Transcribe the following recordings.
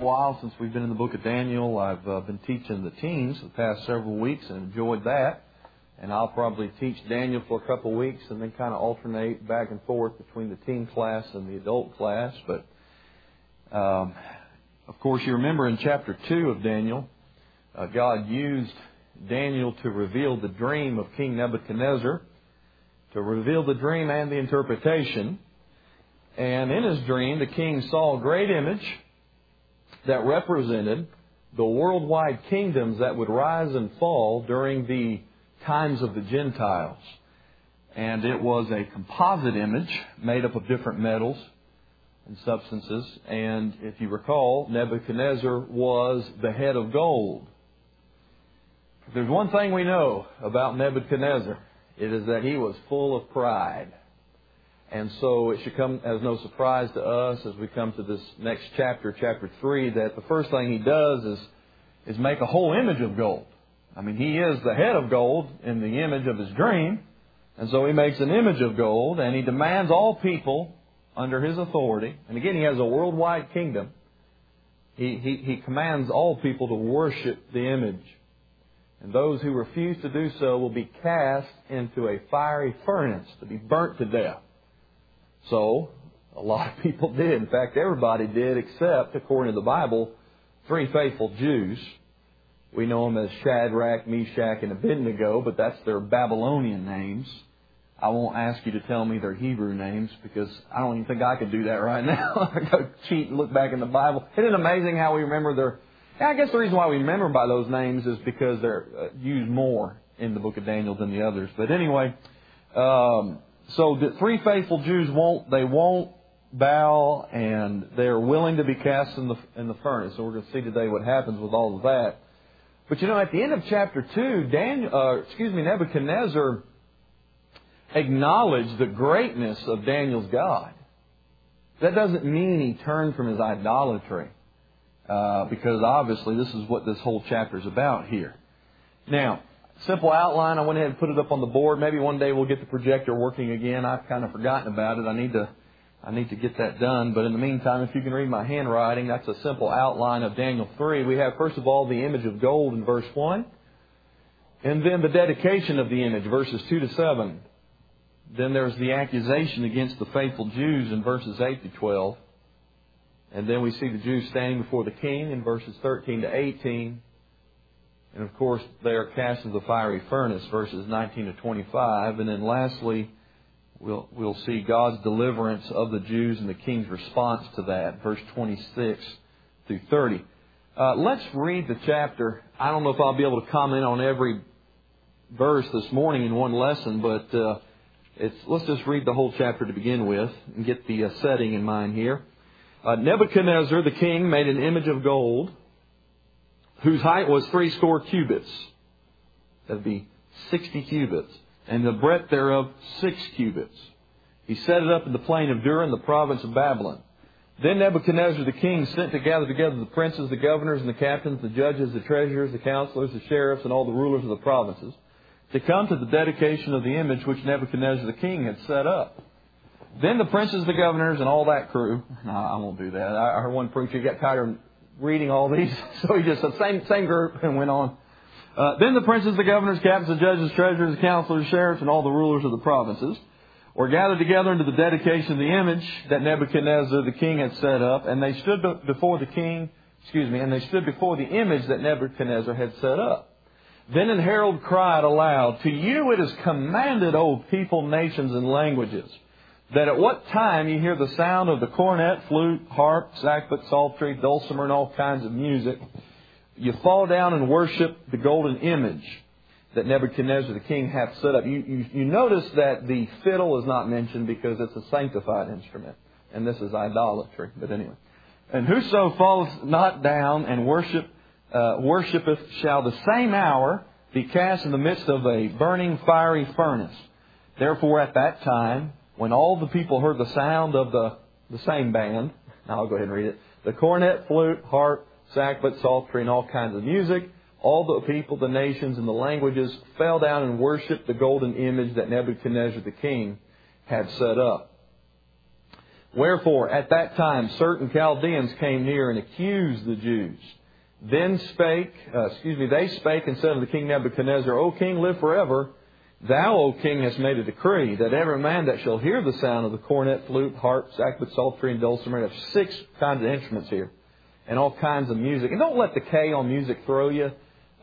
while since we've been in the book of Daniel. I've been teaching the teens the past several weeks and enjoyed that. And I'll probably teach Daniel for a couple of weeks and then kind of alternate back and forth between the teen class and the adult class. But, of course, you remember in chapter 2 of Daniel, God used Daniel to reveal the dream of King Nebuchadnezzar, to reveal the dream and the interpretation. And in his dream, the king saw a great image that represented the worldwide kingdoms that would rise and fall during the times of the Gentiles. And it was a composite image made up of different metals and substances. And if you recall, Nebuchadnezzar was the head of gold. If there's one thing we know about Nebuchadnezzar, it is that he was full of pride. And so it should come as no surprise to us as we come to this next chapter, chapter 3, that the first thing he does is make a whole image of gold. I mean, he is the head of gold in the image of his dream. And so he makes an image of gold, and he demands all people under his authority. And again, he has a worldwide kingdom. He commands all people to worship the image. And those who refuse to do so will be cast into a fiery furnace to be burnt to death. So, a lot of people did. In fact, everybody did except, according to the Bible, 3 faithful Jews. We know them as Shadrach, Meshach, and Abednego, but that's their Babylonian names. I won't ask you to tell me their Hebrew names because I don't even think I could do that right now. I go cheat and look back in the Bible. Isn't it amazing how we remember their... I guess the reason why we remember by those names is because they're used more in the book of Daniel than the others. But anyway... So the 3 faithful Jews won't bow, and they're willing to be cast in the furnace. So we're going to see today what happens with all of that. But at the end of chapter 2, Nebuchadnezzar acknowledged the greatness of Daniel's God. That doesn't mean he turned from his idolatry, because obviously this is what this whole chapter is about here. Now, simple outline. I went ahead and put it up on the board. Maybe one day we'll get the projector working again. I've kind of forgotten about it. I need to get that done. But in the meantime, if you can read my handwriting, that's a simple outline of Daniel 3. We have, first of all, the image of gold in verse 1. And then the dedication of the image, verses 2 to 7. Then there's the accusation against the faithful Jews in verses 8 to 12. And then we see the Jews standing before the king in verses 13 to 18. And of course, they are cast into the fiery furnace, verses 19 to 25. And then lastly, we'll see God's deliverance of the Jews and the king's response to that, verse 26 through 30. Let's read the chapter. I don't know if I'll be able to comment on every verse this morning in one lesson, but let's just read the whole chapter to begin with and get the setting in mind here. Nebuchadnezzar, the king, made an image of gold, whose height was 60 cubits. That'd be 60 cubits. And the breadth thereof 6 cubits. He set it up in the plain of Dura in the province of Babylon. Then Nebuchadnezzar the king sent to gather together the princes, the governors, and the captains, the judges, the treasurers, the counselors, the sheriffs, and all the rulers of the provinces, to come to the dedication of the image which Nebuchadnezzar the king had set up. Then the princes, the governors, and all that crew... No, I won't do that. I heard one preacher get tired of reading all these, so he just said same group and went on. Then the princes, the governors, captains, the judges, treasurers, the counselors, sheriffs, and all the rulers of the provinces were gathered together into the dedication of the image that Nebuchadnezzar the king had set up, and they stood before the image that Nebuchadnezzar had set up. Then an herald cried aloud, "To you it is commanded, O people, nations, and languages, that at what time you hear the sound of the cornet, flute, harp, sackbut, psaltery, dulcimer, and all kinds of music, you fall down and worship the golden image that Nebuchadnezzar the king hath set up." You notice that the fiddle is not mentioned because it's a sanctified instrument, and this is idolatry. But anyway. "And whoso falleth not down and worshipeth shall the same hour be cast in the midst of a burning fiery furnace. Therefore at that time, when all the people heard the sound of the same band," now I'll go ahead and read it, "the cornet, flute, harp, sackbut, psaltery, and all kinds of music, all the people, the nations, and the languages fell down and worshipped the golden image that Nebuchadnezzar the king had set up." Wherefore, at that time, certain Chaldeans came near and accused the Jews. They spake and said unto the king Nebuchadnezzar, O king, live forever. Thou, O king, hast made a decree that every man that shall hear the sound of the cornet, flute, harp, sackbut, psaltery, and dulcimer, and have 6 kinds of instruments here, and all kinds of music. And don't let the K on music throw you.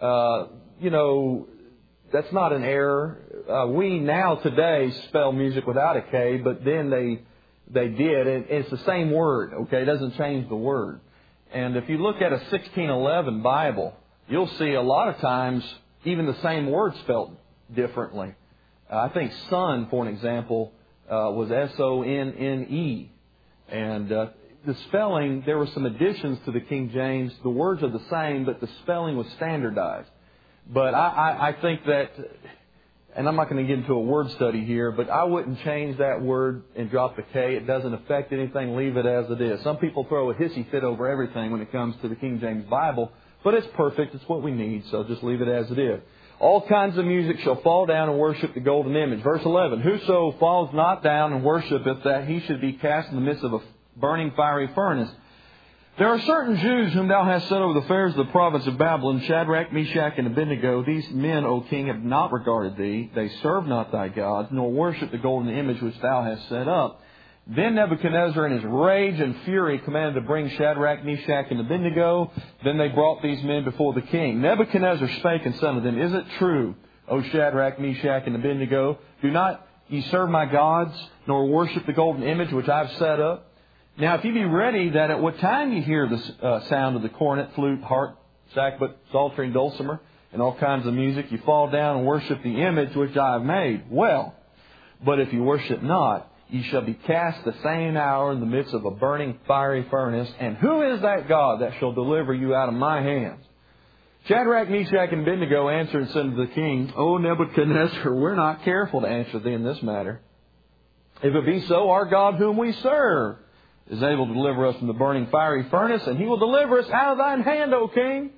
That's not an error. We now today spell music without a K, but then they did. And it's the same word, okay? It doesn't change the word. And if you look at a 1611 Bible, you'll see a lot of times even the same word spelled differently. I think son, for an example, was S-O-N-N-E. And the spelling, there were some additions to the King James. The words are the same, but the spelling was standardized. But I think that, and I'm not going to get into a word study here, but I wouldn't change that word and drop the K. It doesn't affect anything. Leave it as it is. Some people throw a hissy fit over everything when it comes to the King James Bible, but it's perfect. It's what we need, so just leave it as it is. All kinds of music shall fall down and worship the golden image. Verse 11, Whoso falls not down and worshipeth, that he should be cast in the midst of a burning fiery furnace. There are certain Jews whom thou hast set over the affairs of the province of Babylon, Shadrach, Meshach, and Abednego. These men, O king, have not regarded thee. They serve not thy gods, nor worship the golden image which thou hast set up. Then Nebuchadnezzar in his rage and fury commanded to bring Shadrach, Meshach, and Abednego. Then they brought these men before the king. Nebuchadnezzar spake and said unto them, Is it true, O Shadrach, Meshach, and Abednego? Do not ye serve my gods, nor worship the golden image which I have set up? Now, if you be ready that at what time you hear the sound of the cornet, flute, harp, sackbut, psaltery, and dulcimer, and all kinds of music, you fall down and worship the image which I have made. Well, but if you worship not, ye shall be cast the same hour in the midst of a burning fiery furnace. And who is that God that shall deliver you out of my hands? Shadrach, Meshach, and Abednego answered and said to the king, O Nebuchadnezzar, we're not careful to answer thee in this matter. If it be so, our God whom we serve is able to deliver us from the burning fiery furnace, and he will deliver us out of thine hand, O king.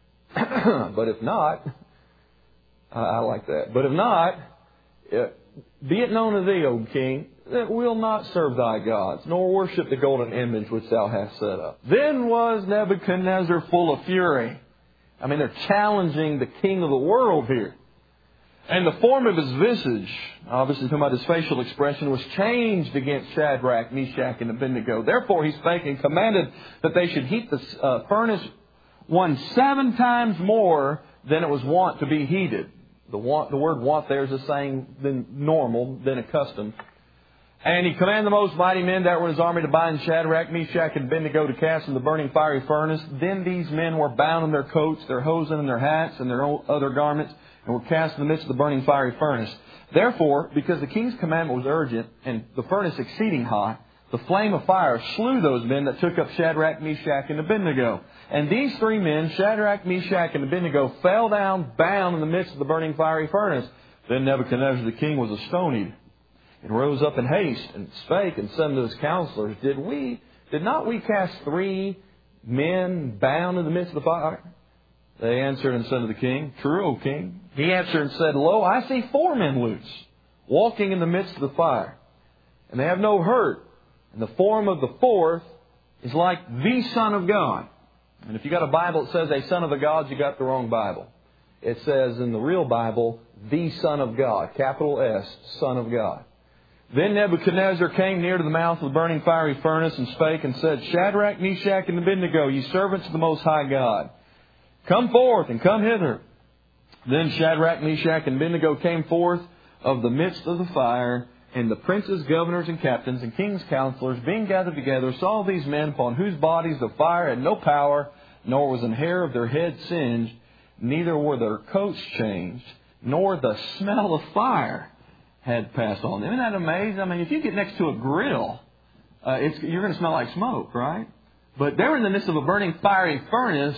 But if not, I like that. But if not, be it known to thee, O king, that we'll not serve thy gods, nor worship the golden image which thou hast set up. Then was Nebuchadnezzar full of fury. I mean, they're challenging the king of the world here. And the form of his visage, obviously talking about his facial expression, was changed against Shadrach, Meshach, and Abednego. Therefore he spake and commanded that they should heat the furnace 7 times more than it was wont to be heated. The word want there is the same than normal, than accustomed. And he commanded the most mighty men that were in his army to bind Shadrach, Meshach, and Abednego to cast in the burning fiery furnace. Then these men were bound in their coats, their hosen, and their hats, and their other garments, and were cast in the midst of the burning fiery furnace. Therefore, because the king's commandment was urgent, and the furnace exceeding hot, the flame of fire slew those men that took up Shadrach, Meshach, and Abednego. And these 3 men, Shadrach, Meshach, and Abednego, fell down bound in the midst of the burning fiery furnace. Then Nebuchadnezzar the king was astonied, and rose up in haste, and spake, and said unto his counselors, Did not we cast 3 men bound in the midst of the fire? They answered and said to the king, True, O king. He answered and said, Lo, I see 4 men loose, walking in the midst of the fire, and they have no hurt. And the form of the 4th is like the Son of God. And if you got a Bible that says a son of the gods, you got the wrong Bible. It says in the real Bible, the Son of God, capital S, Son of God. Then Nebuchadnezzar came near to the mouth of the burning fiery furnace and spake and said, Shadrach, Meshach, and Abednego, ye servants of the Most High God, come forth and come hither. Then Shadrach, Meshach, and Abednego came forth of the midst of the fire, and the princes, governors, and captains, and king's counselors, being gathered together, saw these men upon whose bodies the fire had no power, nor was an hair of their head singed, neither were their coats changed, nor the smell of fire had passed on them. Isn't that amazing? I mean, if you get next to a grill, you're going to smell like smoke, right? But they were in the midst of a burning fiery furnace,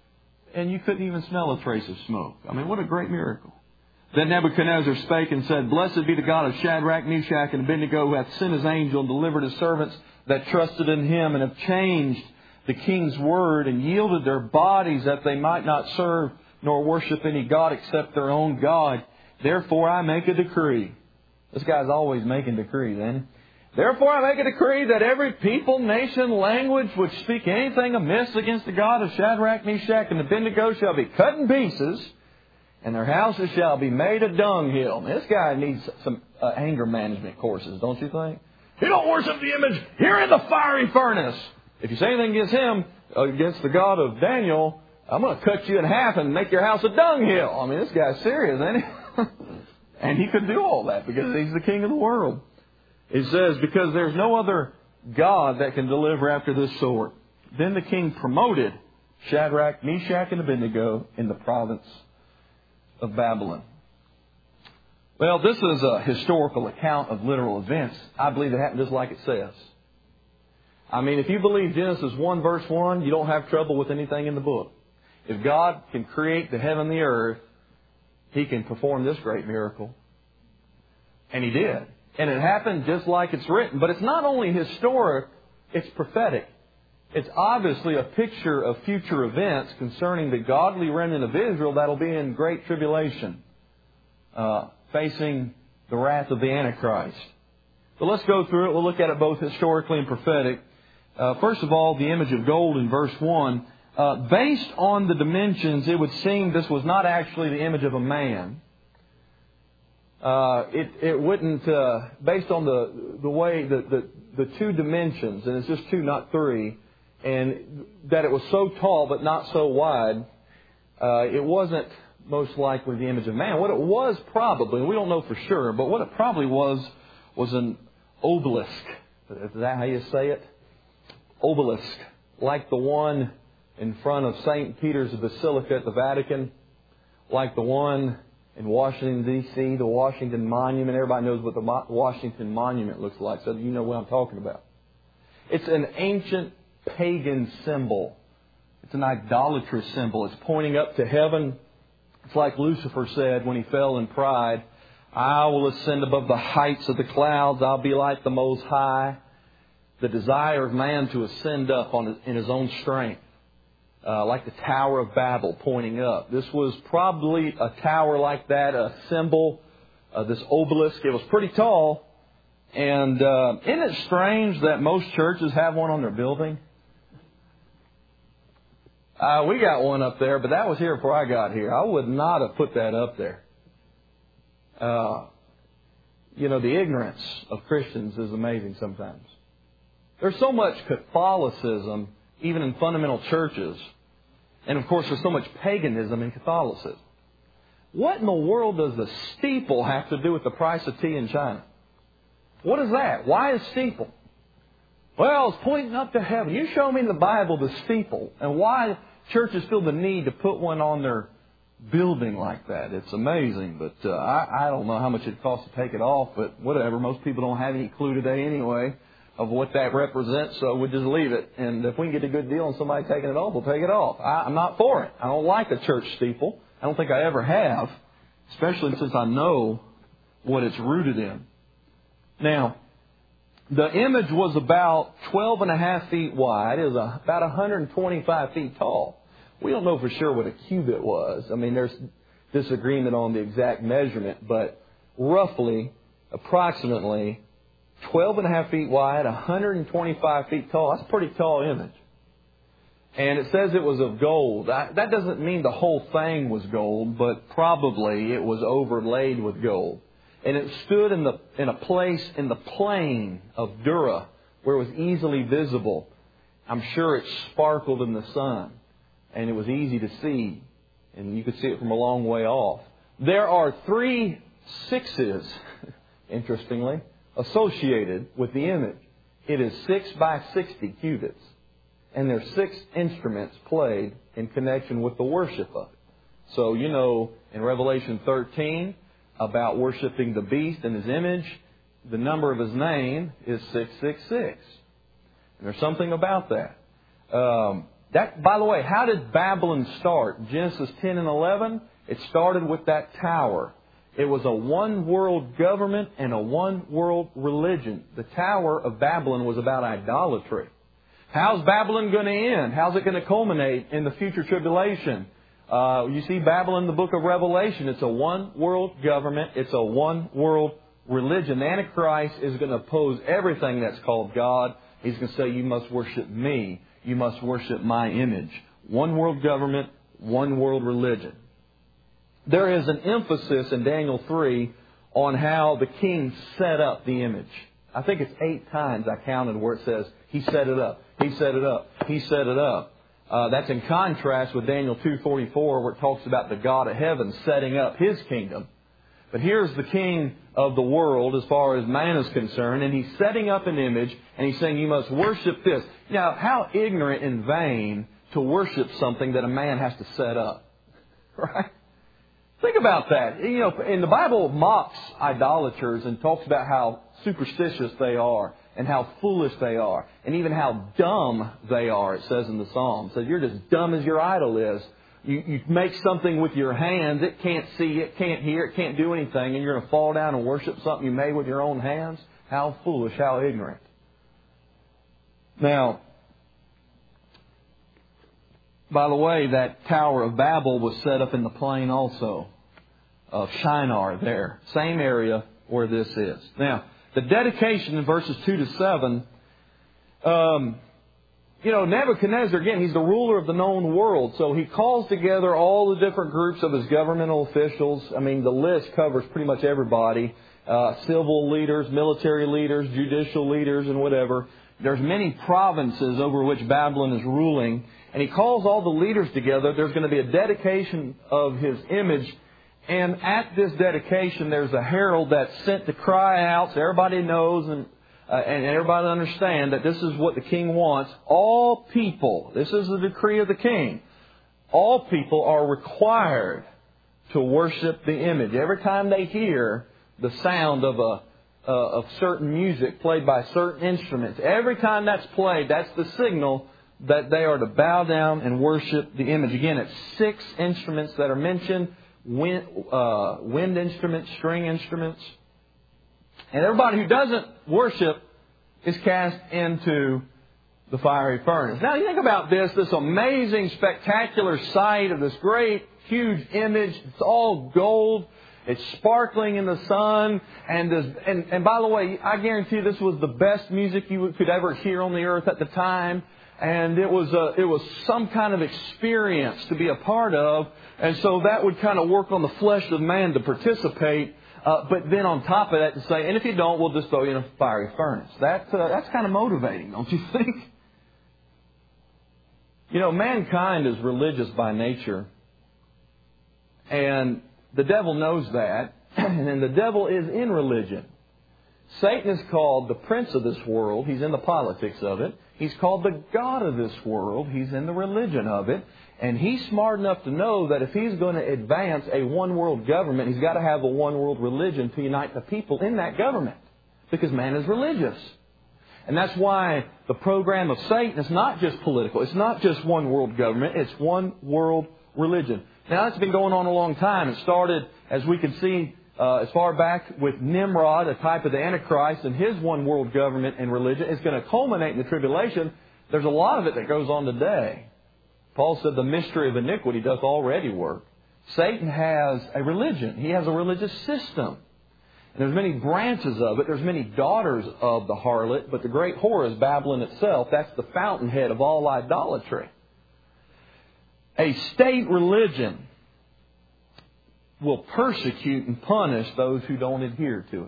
and you couldn't even smell a trace of smoke. I mean, what a great miracle. Then Nebuchadnezzar spake and said, Blessed be the God of Shadrach, Meshach, and Abednego, who hath sent his angel and delivered his servants that trusted in him, and have changed the king's word, and yielded their bodies that they might not serve nor worship any God except their own God. Therefore I make a decree. This guy's always making decrees, ain't he? Therefore I make a decree that every people, nation, language which speak anything amiss against the God of Shadrach, Meshach, and Abednego shall be cut in pieces, and their houses shall be made a dunghill. Now, this guy needs some anger management courses, don't you think? You don't worship the image. You're in the fiery furnace. If you say anything against him, against the God of Daniel, I'm going to cut you in half and make your house a dunghill. I mean, this guy's serious, isn't he? And he could do all that because he's the king of the world. It says, because there's no other God that can deliver after this sort. Then the king promoted Shadrach, Meshach, and Abednego in the province of Babylon. Well, this is a historical account of literal events. I believe it happened just like it says. I mean, if you believe Genesis 1 verse 1, you don't have trouble with anything in the book. If God can create the heaven and the earth, He can perform this great miracle. And He did. And it happened just like it's written. But it's not only historic, it's prophetic. It's obviously a picture of future events concerning the godly remnant of Israel that will be in great tribulation, facing the wrath of the Antichrist. So let's go through it. We'll look at it both historically and prophetic. First of all, the image of gold in verse 1. Based on the dimensions, it would seem this was not actually the image of a man. It wouldn't, based on the way the two dimensions, and it's just two, not three, and that it was so tall but not so wide, it wasn't most likely the image of man. What it was probably, and we don't know for sure, but what it probably was an obelisk. Is that how you say it? Obelisk. Like the one in front of St. Peter's Basilica at the Vatican. Like the one in Washington, D.C., the Washington Monument. Everybody knows what the Washington Monument looks like, so you know what I'm talking about. It's an ancient pagan symbol. It's an idolatrous symbol. It's pointing up to heaven. It's like Lucifer said when he fell in pride, I will ascend above the heights of the clouds. I'll be like the Most High. The desire of man to ascend up in his own strength. Like the Tower of Babel pointing up. This was probably a tower like that, a symbol, this obelisk. It was pretty tall. And isn't it strange that most churches have one on their building? We got one up there, but that was here before I got here. I would not have put that up there. The ignorance of Christians is amazing sometimes. There's so much Catholicism, even in fundamental churches. And of course, there's so much paganism in Catholicism. What in the world does the steeple have to do with the price of tea in China? What is that? Why a steeple? Well, it's pointing up to heaven. You show me in the Bible the steeple and why churches feel the need to put one on their building like that. It's amazing, but I don't know how much it costs to take it off, but whatever. Most people don't have any clue today anyway of what that represents, so we'll just leave it. And if we can get a good deal on somebody taking it off, we'll take it off. I'm not for it. I don't like a church steeple. I don't think I ever have, especially since I know what it's rooted in. Now, the image was about 12.5 feet wide. It was about 125 feet tall. We don't know for sure what a cubit was. I mean, there's disagreement on the exact measurement, but roughly, approximately 12.5 feet wide, 125 feet tall. That's a pretty tall image. And it says it was of gold. That doesn't mean the whole thing was gold, but probably it was overlaid with gold. And it stood in a place in the plain of Dura where it was easily visible. I'm sure it sparkled in the sun. And it was easy to see. And you could see it from a long way off. There are 3 sixes, interestingly, associated with the image. It is 6 by 60 cubits. And there are 6 instruments played in connection with the worship of it. So, in Revelation 13, about worshiping the beast and his image, the number of his name is 666. And there's something about that. By the way, how did Babylon start? Genesis 10 and 11, it started with that tower. It was a one-world government and a one-world religion. The Tower of Babylon was about idolatry. How's Babylon going to end? How's it going to culminate in the future tribulation? You see Babylon in the book of Revelation. It's a one-world government. It's a one-world religion. The Antichrist is going to oppose everything that's called God. He's going to say, you must worship me. You must worship my image. One world government, one world religion. There is an emphasis in Daniel 3 on how the king set up the image. I think it's 8 times I counted where it says, he set it up, he set it up, he set it up. That's in contrast with Daniel 2:44, where it talks about the God of heaven setting up His kingdom. But here's the king of the world as far as man is concerned, and he's setting up an image, and he's saying you must worship this. Now, how ignorant and vain to worship something that a man has to set up. Right? Think about that. You know, and the Bible mocks idolaters and talks about how superstitious they are and how foolish they are and even how dumb they are, it says in the Psalms. It says you're just dumb as your idol is. You make something with your hands, it can't see, it can't hear, it can't do anything, and you're going to fall down and worship something you made with your own hands? How foolish, how ignorant. Now, by the way, that Tower of Babel was set up in the plain also of Shinar there. Same area where this is. Now, the dedication in verses 2 to 7, Nebuchadnezzar, again, he's the ruler of the known world. So he calls together all the different groups of his governmental officials. I mean, the list covers pretty much everybody. Civil leaders, military leaders, judicial leaders, and whatever. There's many provinces over which Babylon is ruling. And he calls all the leaders together. There's going to be a dedication of his image. And at this dedication, there's a herald that's sent to cry out so everybody knows and everybody understand that this is what the king wants. All people, this is the decree of the king, all people are required to worship the image. Every time they hear the sound of certain music played by certain instruments, every time that's played, that's the signal that they are to bow down and worship the image. Again, it's 6 instruments that are mentioned. Wind instruments, string instruments. And everybody who doesn't worship is cast into the fiery furnace. Now, you think about this amazing, spectacular sight of this great, huge image. It's all gold. It's sparkling in the sun. And by the way, I guarantee this was the best music you could ever hear on the earth at the time. And it was some kind of experience to be a part of. And so that would kind of work on the flesh of man to participate. But then on top of that to say, and if you don't, we'll just throw you in a fiery furnace. That's kind of motivating, don't you think? You know, mankind is religious by nature. And the devil knows that. And then the devil is in religion. Satan is called the prince of this world. He's in the politics of it. He's called the god of this world. He's in the religion of it. And he's smart enough to know that if he's going to advance a one-world government, he's got to have a one-world religion to unite the people in that government. Because man is religious. And that's why the program of Satan is not just political. It's not just one-world government. It's one-world religion. Now, that's been going on a long time. It started, as we can see, as far back with Nimrod, a type of the Antichrist, and his one-world government and religion. It's going to culminate in the tribulation. There's a lot of it that goes on today. Paul said the mystery of iniquity doth already work. Satan has a religion. He has a religious system. And there's many branches of it. There's many daughters of the harlot. But the great whore is Babylon itself. That's the fountainhead of all idolatry. A state religion will persecute and punish those who don't adhere to it.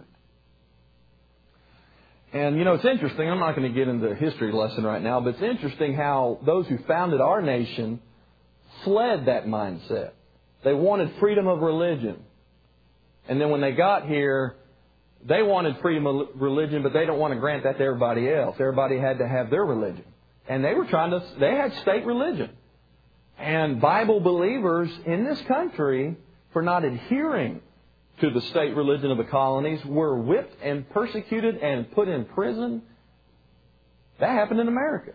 And, it's interesting. I'm not going to get into a history lesson right now, but it's interesting how those who founded our nation fled that mindset. They wanted freedom of religion. And then when they got here, they wanted freedom of religion, but they don't want to grant that to everybody else. Everybody had to have their religion. And they had state religion. And Bible believers in this country, for not adhering to the state religion of the colonies, were whipped and persecuted and put in prison. That happened in America.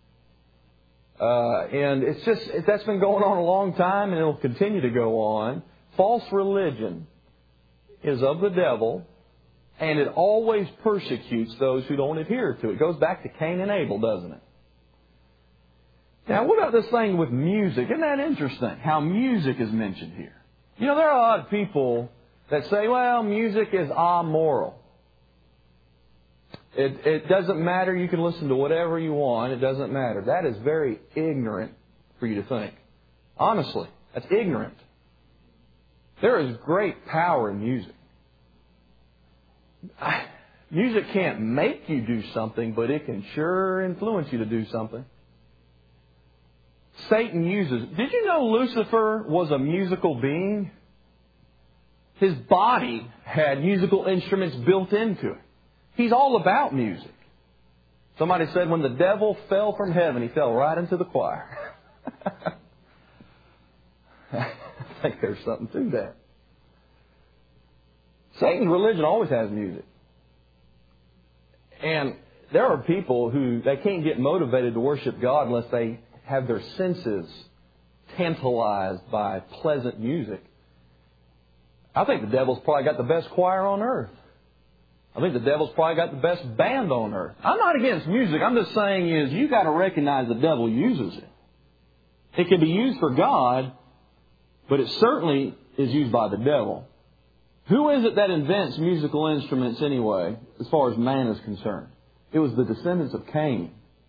And that's been going on a long time, and it will continue to go on. False religion is of the devil, and it always persecutes those who don't adhere to it. It goes back to Cain and Abel, doesn't it? Now, what about this thing with music? Isn't that interesting, how music is mentioned here? There are a lot of people that say, well, music is amoral. It doesn't matter. You can listen to whatever you want. It doesn't matter. That is very ignorant for you to think. Honestly, that's ignorant. There is great power in music. Music can't make you do something, but it can sure influence you to do something. Satan uses... Did you know Lucifer was a musical being? His body had musical instruments built into it. He's all about music. Somebody said when the devil fell from heaven, he fell right into the choir. I think there's something to that. Satan's religion always has music. And there are people who they can't get motivated to worship God unless they have their senses tantalized by pleasant music. I think the devil's probably got the best choir on earth. I think the devil's probably got the best band on earth. I'm not against music. I'm just saying is you got to recognize the devil uses it. It can be used for God, but it certainly is used by the devil. Who is it that invents musical instruments anyway, as far as man is concerned? It was the descendants of Cain.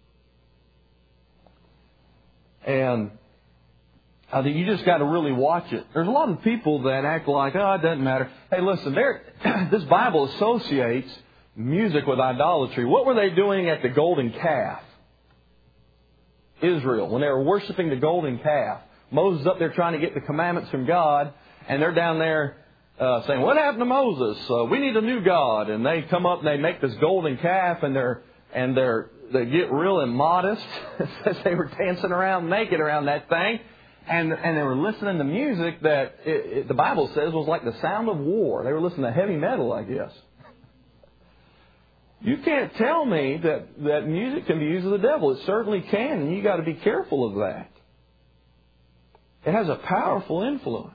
And I think you just got to really watch it. There's a lot of people that act like, oh, it doesn't matter. Hey, listen, this Bible associates music with idolatry. What were they doing at the golden calf? Israel, when they were worshiping the golden calf. Moses is up there trying to get the commandments from God, and they're down there saying, what happened to Moses? We need a new God. And they come up and they make this golden calf, and they get real immodest. It says they were dancing around naked around that thing. And they were listening to music that the Bible says was like the sound of war. They were listening to heavy metal, I guess. You can't tell me that music can be used of the devil. It certainly can, and you got to be careful of that. It has a powerful influence.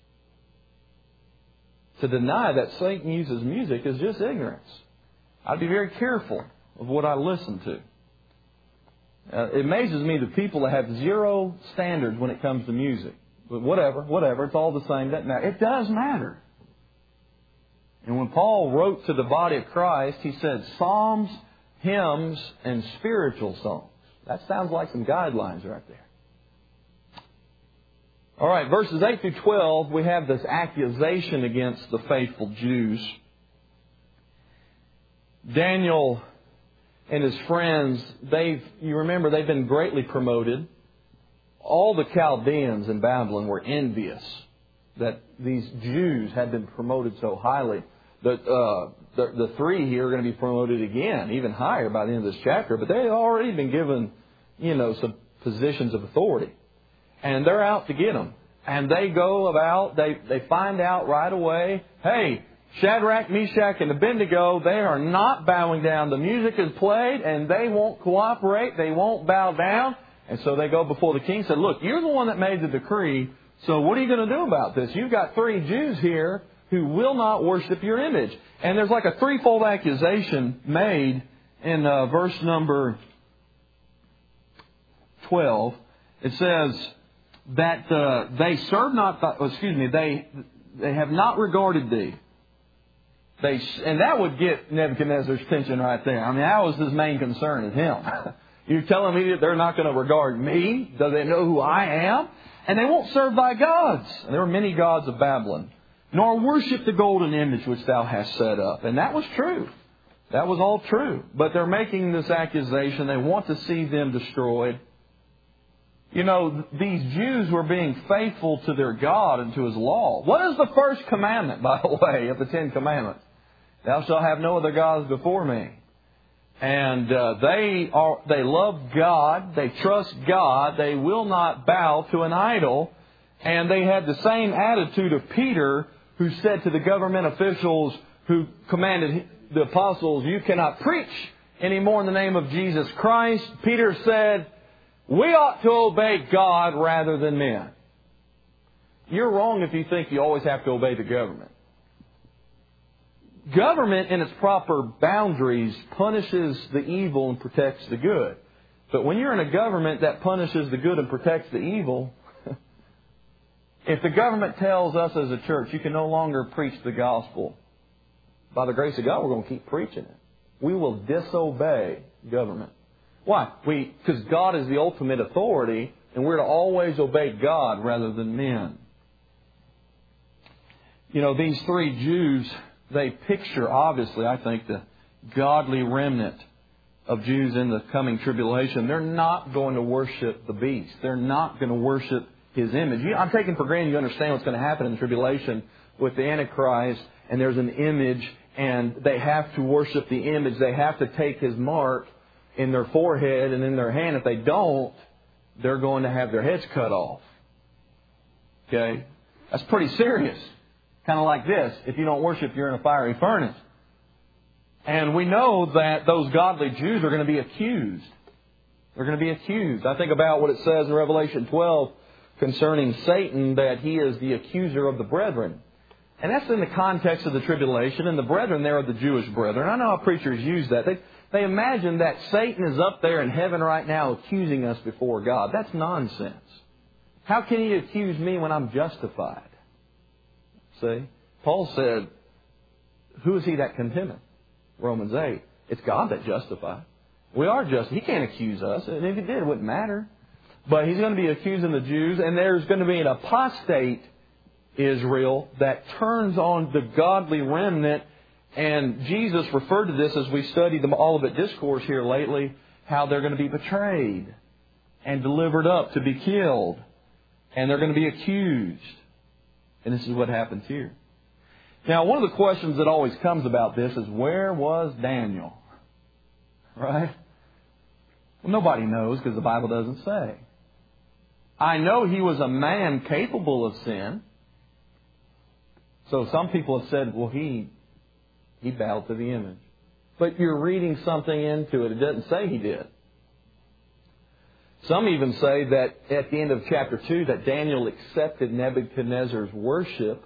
To deny that Satan uses music is just ignorance. I'd be very careful of what I listen to. It amazes me the people that have zero standards when it comes to music. But whatever, it's all the same. Doesn't matter. It does matter. And when Paul wrote to the body of Christ, he said psalms, hymns, and spiritual songs. That sounds like some guidelines right there. All right, verses 8 through 12, we have this accusation against the faithful Jews. Daniel and his friends, you remember they've been greatly promoted. All the Chaldeans in Babylon were envious that these Jews had been promoted so highly. The three here are going to be promoted again, even higher by the end of this chapter. But they've already been given, some positions of authority. And they're out to get them. And they go about, they find out right away, hey, Shadrach, Meshach, and Abednego, they are not bowing down. The music is played, and they won't cooperate. They won't bow down. And so they go before the king and said, look, you're the one that made the decree, so what are you going to do about this? You've got three Jews here who will not worship your image. And there's like a threefold accusation made in verse number 12. It says that they serve not, they have not regarded thee. And that would get Nebuchadnezzar's attention right there. I mean, that was his main concern, is him. You're telling me that they're not going to regard me? Do they know who I am? And they won't serve thy gods. And there were many gods of Babylon. Nor worship the golden image which thou hast set up. And that was true. That was all true. But they're making this accusation. They want to see them destroyed. These Jews were being faithful to their God and to His law. What is the first commandment, by the way, of the Ten Commandments? Thou shalt have no other gods before me. And they love God. They trust God. They will not bow to an idol. And they had the same attitude of Peter, who said to the government officials who commanded the apostles, you cannot preach anymore in the name of Jesus Christ. Peter said, we ought to obey God rather than men. You're wrong if you think you always have to obey the government. Government in its proper boundaries punishes the evil and protects the good. But when you're in a government that punishes the good and protects the evil, If the government tells us as a church, you can no longer preach the gospel, by the grace of God, we're going to keep preaching it. We will disobey government. Why? Because God is the ultimate authority, and we're to always obey God rather than men. You know, these three Jews, they picture, obviously, I think, the godly remnant of Jews in the coming tribulation. They're not going to worship the beast. They're not going to worship his image. I'm taking for granted you understand what's going to happen in the tribulation with the Antichrist, and there's an image, and they have to worship the image. They have to take his mark in their forehead and in their hand. If they don't, they're going to have their heads cut off. Okay? That's pretty serious. Kind of like this. If you don't worship, you're in a fiery furnace. And we know that those godly Jews are going to be accused. They're going to be accused. I think about what it says in Revelation 12 concerning Satan, that he is the accuser of the brethren. And that's in the context of the tribulation. And the brethren there are the Jewish brethren. I know how preachers use that. They imagine that Satan is up there in heaven right now accusing us before God. That's nonsense. How can he accuse me when I'm justified? See? Paul said, who is he that condemneth? Romans 8. It's God that justifies. We are just. He can't accuse us. And if he did, it wouldn't matter. But he's going to be accusing the Jews. And there's going to be an apostate Israel that turns on the godly remnant. And Jesus referred to this as we studied the Olivet Discourse here lately, how they're going to be betrayed and delivered up to be killed. And they're going to be accused. And this is what happens here. Now, one of the questions that always comes about this is, where was Daniel? Right? Well, nobody knows because the Bible doesn't say. I know he was a man capable of sin. So some people have said, well, he bowed to the image. But you're reading something into it. It doesn't say he did. Some even say that at the end of chapter 2 that Daniel accepted Nebuchadnezzar's worship.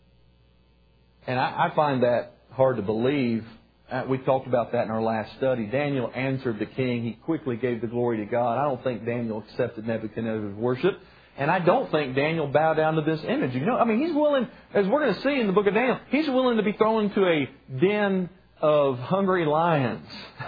And I find that hard to believe. We talked about that in our last study. Daniel answered the king. He quickly gave the glory to God. I don't think Daniel accepted Nebuchadnezzar's worship. And I don't think Daniel bowed down to this image. You know, I mean, he's willing, as we're going to see in the book of Daniel, he's willing to be thrown into a den of hungry lions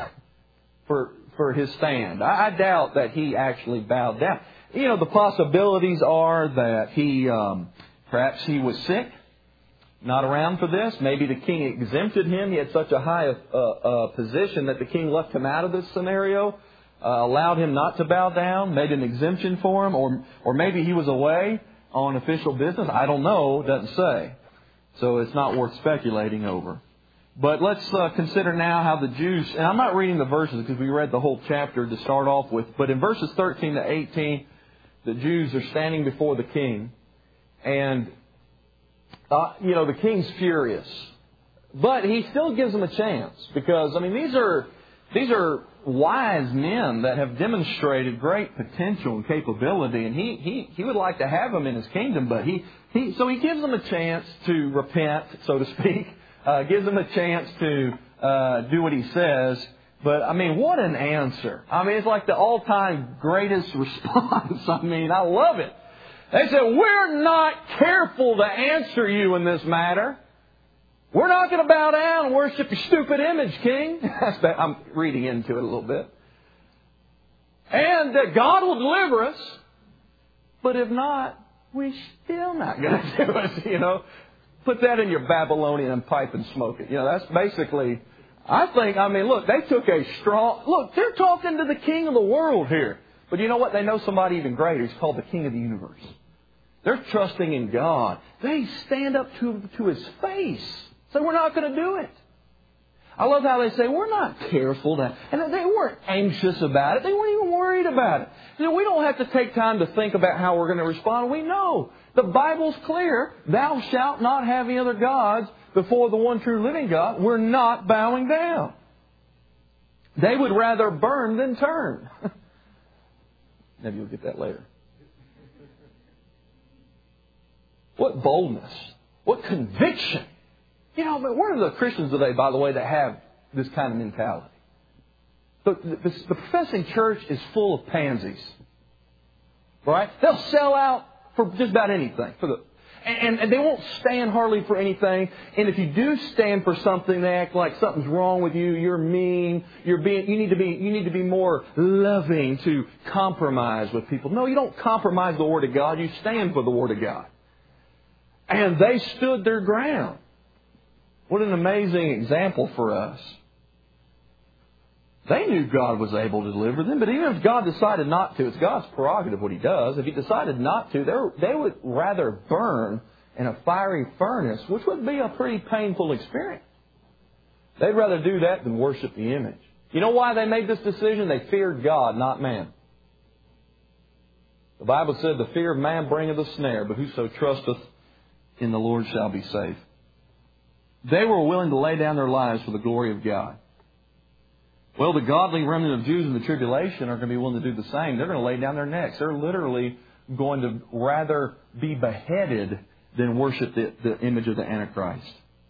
for his stand. I doubt that he actually bowed down. You know, the possibilities are that perhaps he was sick, not around for this. Maybe the king exempted him. He had such a high position that the king left him out of this scenario, allowed him not to bow down, made an exemption for him, or maybe he was away on official business. I don't know. It doesn't say. So it's not worth speculating over. But let's consider now how the Jews, and I'm not reading the verses because we read the whole chapter to start off with, but in verses 13 to 18, the Jews are standing before the king, and the king's furious. But he still gives them a chance because, I mean, these are wise men that have demonstrated great potential and capability, and he would like to have them in his kingdom, but so he gives them a chance to repent, so to speak, gives them a chance to do what he says. But, I mean, what an answer. I mean, it's like the all-time greatest response. I mean, I love it. They said, we're not careful to answer you in this matter. We're not going to bow down and worship your stupid image, king. I'm reading into it a little bit. And that God will deliver us. But if not, we're still not going to do it, Put that in your Babylonian pipe and smoke it. That's basically, look, they took look, they're talking to the king of the world here. But you know what? They know somebody even greater. He's called the king of the universe. They're trusting in God. They stand up to his face. Say, we're not going to do it. I love how they say, we're not careful to, and they weren't anxious about it. They weren't even worried about it. We don't have to take time to think about how we're going to respond. We know. The Bible's clear. Thou shalt not have any other gods before the one true living God. We're not bowing down. They would rather burn than turn. Maybe you'll get that later. What boldness. What conviction. Where are the Christians today, by the way, that have this kind of mentality? The professing church is full of pansies. Right? They'll sell out for just about anything. And they won't stand hardly for anything. And if you do stand for something, they act like something's wrong with you. You're mean. You need to be more loving to compromise with people. No, you don't compromise the Word of God. You stand for the Word of God. And they stood their ground. What an amazing example for us. They knew God was able to deliver them, but even if God decided not to, it's God's prerogative what He does. If He decided not to, they would rather burn in a fiery furnace, which would be a pretty painful experience. They'd rather do that than worship the image. You know why they made this decision? They feared God, not man. The Bible said, the fear of man bringeth a snare, but whoso trusteth in the Lord shall be safe. They were willing to lay down their lives for the glory of God. Well, the godly remnant of Jews in the tribulation are going to be willing to do the same. They're going to lay down their necks. They're literally going to rather be beheaded than worship the image of the Antichrist.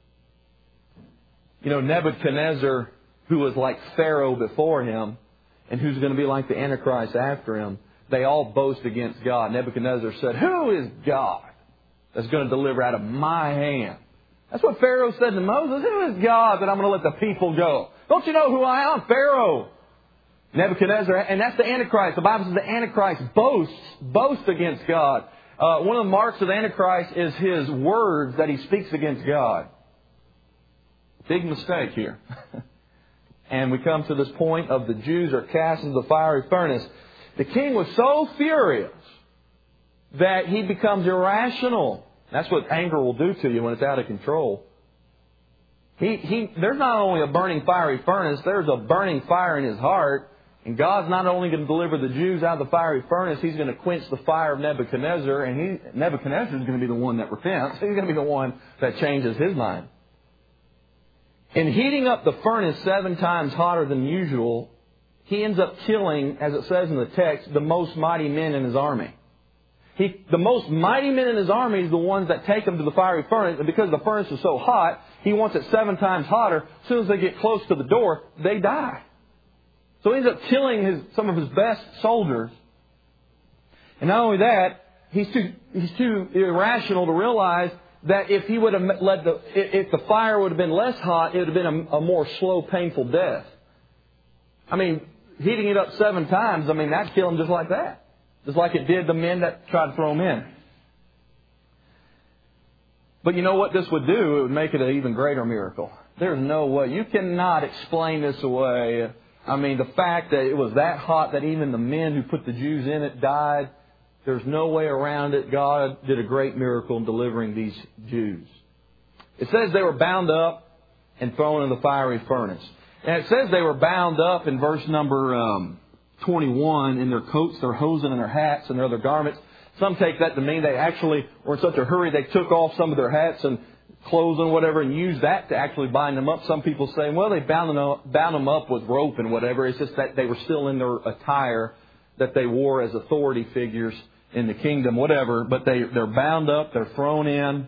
You know, Nebuchadnezzar, who was like Pharaoh before him, and who's going to be like the Antichrist after him, they all boast against God. Nebuchadnezzar said, "Who is God that's going to deliver out of my hand?" That's what Pharaoh said to Moses. "Who is God that I'm going to let the people go? Don't you know who I am? Pharaoh." Nebuchadnezzar, and that's the Antichrist. The Bible says the Antichrist boasts against God. One of the marks of the Antichrist is his words that he speaks against God. Big mistake here. And we come to this point of the Jews are cast into the fiery furnace. The king was so furious that he becomes irrational. That's what anger will do to you when it's out of control. There's not only a burning fiery furnace, there's a burning fire in his heart. And God's not only going to deliver the Jews out of the fiery furnace, He's going to quench the fire of Nebuchadnezzar. And Nebuchadnezzar is going to be the one that repents. He's going to be the one that changes his mind. In heating up the furnace 7 times hotter than usual, he ends up killing, as it says in the text, the most mighty men in his army. The most mighty men in his army is the ones that take him to the fiery furnace. And because the furnace is so hot, he wants it 7 times hotter. As soon as they get close to the door, they die. So he ends up killing some of his best soldiers. And not only that, he's too irrational to realize that if he would have if the fire would have been less hot, it would have been a more slow, painful death. I mean, heating it up 7 times, that'd kill him just like that. Just like it did the men that tried to throw him in. But you know what this would do? It would make it an even greater miracle. There's no way. You cannot explain this away. The fact that it was that hot that even the men who put the Jews in it died, there's no way around it. God did a great miracle in delivering these Jews. It says they were bound up and thrown in the fiery furnace. And it says they were bound up in verse number 21 in their coats, their hosen, and their hats and their other garments. Some take that to mean they actually were in such a hurry they took off some of their hats and clothes and whatever and used that to actually bind them up. Some people say, well, they bound them up with rope and whatever. It's just that they were still in their attire that they wore as authority figures in the kingdom, whatever. But they're bound up, they're thrown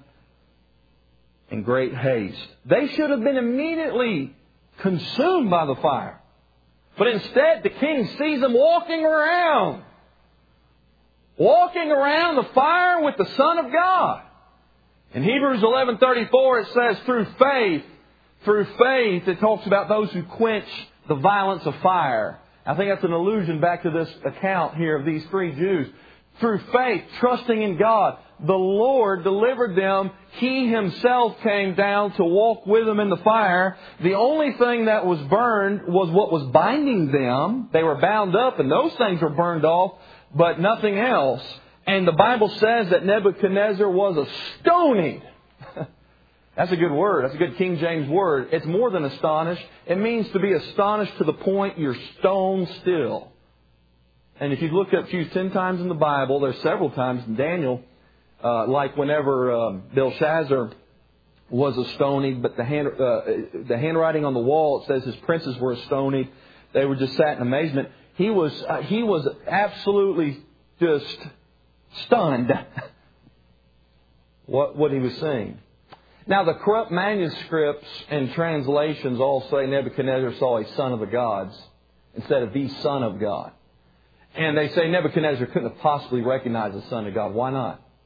in great haste. They should have been immediately consumed by the fire. But instead, the king sees them walking around the fire with the Son of God. In Hebrews 11:34, it says, through faith, it talks about those who quench the violence of fire. I think that's an allusion back to this account here of these 3 Jews. Through faith, trusting in God, the Lord delivered them. He Himself came down to walk with them in the fire. The only thing that was burned was what was binding them. They were bound up and those things were burned off, but nothing else. And the Bible says that Nebuchadnezzar was astonished. That's a good word. That's a good King James word. It's more than astonished. It means to be astonished to the point you're stone still. And if you look at 10 times in the Bible, there's several times in Daniel, like whenever Belshazzar was astonied, but the handwriting on the wall, it says his princes were astonied. They were just sat in amazement. He was absolutely just stunned what he was seeing. Now, the corrupt manuscripts and translations all say Nebuchadnezzar saw a son of the gods instead of the Son of God. And they say Nebuchadnezzar couldn't have possibly recognized the Son of God. Why not?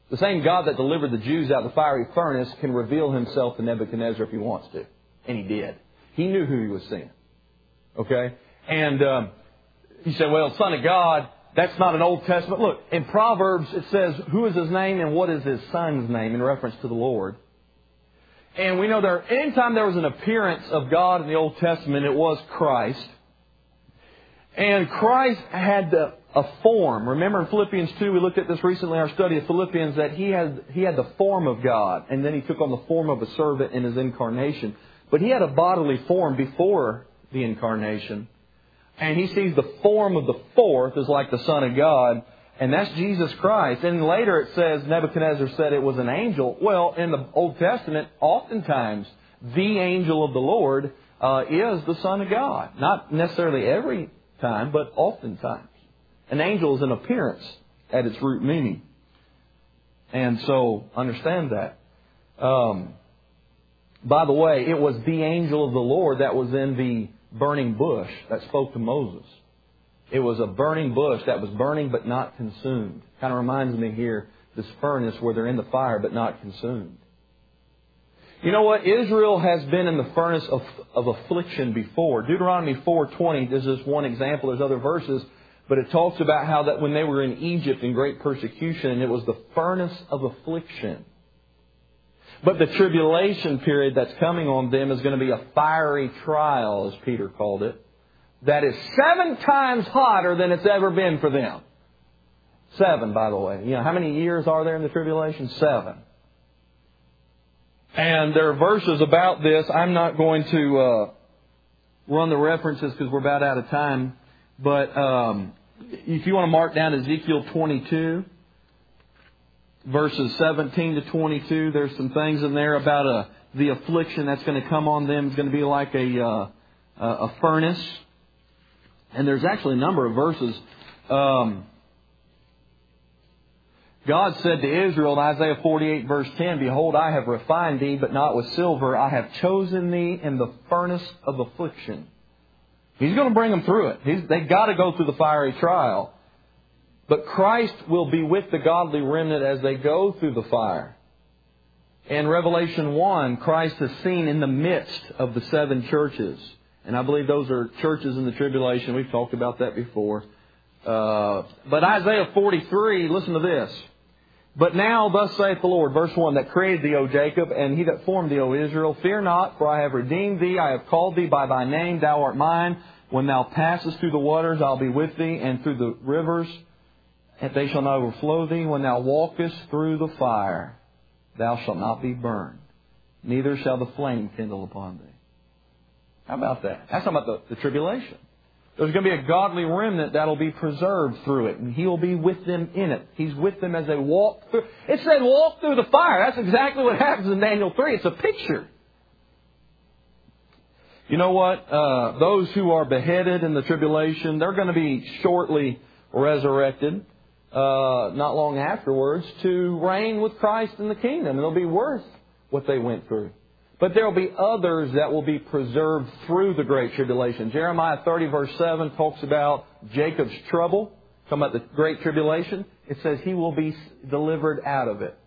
The same God that delivered the Jews out of the fiery furnace can reveal Himself to Nebuchadnezzar if He wants to. And He did. He knew who He was seeing. Okay? And you say, well, Son of God, that's not an Old Testament. Look, in Proverbs it says, who is His name and what is His son's name in reference to the Lord. And we know anytime there was an appearance of God in the Old Testament, it was Christ. And Christ had a form. Remember in Philippians 2, we looked at this recently in our study of Philippians, that He had the form of God. And then He took on the form of a servant in His incarnation. But He had a bodily form before the incarnation. And He sees the form of the fourth as like the Son of God. And that's Jesus Christ. And later it says, Nebuchadnezzar said it was an angel. Well, in the Old Testament, oftentimes, the angel of the Lord is the Son of God. Not necessarily every time, but oftentimes. An angel is an appearance at its root meaning. And so, understand that. By the way, it was the angel of the Lord that was in the burning bush that spoke to Moses. It was a burning bush that was burning but not consumed. Kind of reminds me here, this furnace where they're in the fire but not consumed. You know what? Israel has been in the furnace of affliction before. Deuteronomy 4:20 is just one example. There's other verses. But it talks about how that when they were in Egypt in great persecution, and it was the furnace of affliction. But the tribulation period that's coming on them is going to be a fiery trial, as Peter called it, that is 7 times hotter than it's ever been for them. 7, by the way. You know, how many years are there in the tribulation? 7. And there are verses about this. I'm not going to run the references because we're about out of time. But if you want to mark down Ezekiel 22, verses 17 to 22, there's some things in there about the affliction that's going to come on them. It's going to be like a furnace. And there's actually a number of verses. God said to Israel in Isaiah 48 verse 10, Behold, I have refined thee, but not with silver. I have chosen thee in the furnace of affliction. He's going to bring them through it. They've got to go through the fiery trial. But Christ will be with the godly remnant as they go through the fire. In Revelation 1, Christ is seen in the midst of the 7 churches. And I believe those are churches in the tribulation. We've talked about that before. But Isaiah 43, listen to this. But now, thus saith the Lord, verse 1, that created thee, O Jacob, and He that formed thee, O Israel, fear not, for I have redeemed thee, I have called thee by thy name, thou art mine. When thou passest through the waters, I'll be with thee, and through the rivers, and they shall not overflow thee. When thou walkest through the fire, thou shalt not be burned, neither shall the flame kindle upon thee. How about that? That's talking about the tribulation. There's going to be a godly remnant that will be preserved through it. And He will be with them in it. He's with them as they walk through. It said walk through the fire. That's exactly what happens in Daniel 3. It's a picture. You know what? Those who are beheaded in the tribulation, they're going to be shortly resurrected, not long afterwards, to reign with Christ in the kingdom. And it'll be worth what they went through. But there will be others that will be preserved through the Great Tribulation. Jeremiah 30 verse 7 talks about Jacob's trouble. Talking about the Great Tribulation. It says he will be delivered out of it.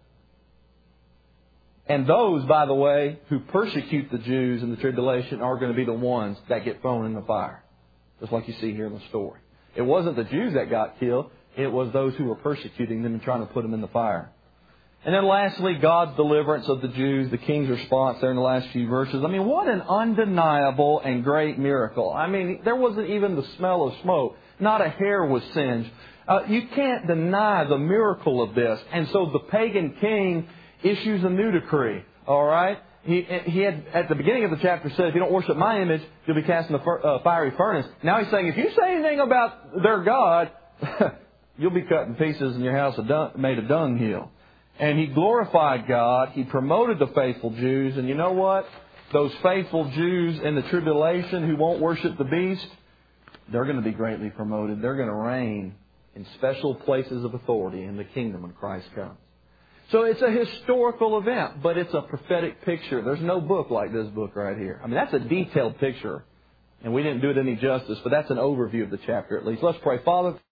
And those, by the way, who persecute the Jews in the tribulation are going to be the ones that get thrown in the fire. Just like you see here in the story. It wasn't the Jews that got killed. It was those who were persecuting them and trying to put them in the fire. And then lastly, God's deliverance of the Jews, the king's response there in the last few verses. I mean, what an undeniable and great miracle. I mean, there wasn't even the smell of smoke. Not a hair was singed. You can't deny the miracle of this. And so the pagan king issues a new decree. All right? He had, at the beginning of the chapter, said, if you don't worship my image, you'll be cast in the fiery furnace. Now he's saying, if you say anything about their God, you'll be cut in pieces and your house made a dunghill. And he glorified God. He promoted the faithful Jews. And you know what? Those faithful Jews in the tribulation who won't worship the beast, they're going to be greatly promoted. They're going to reign in special places of authority in the kingdom when Christ comes. So it's a historical event, but it's a prophetic picture. There's no book like this book right here. I mean, that's a detailed picture. And we didn't do it any justice, but that's an overview of the chapter at least. Let's pray. Father,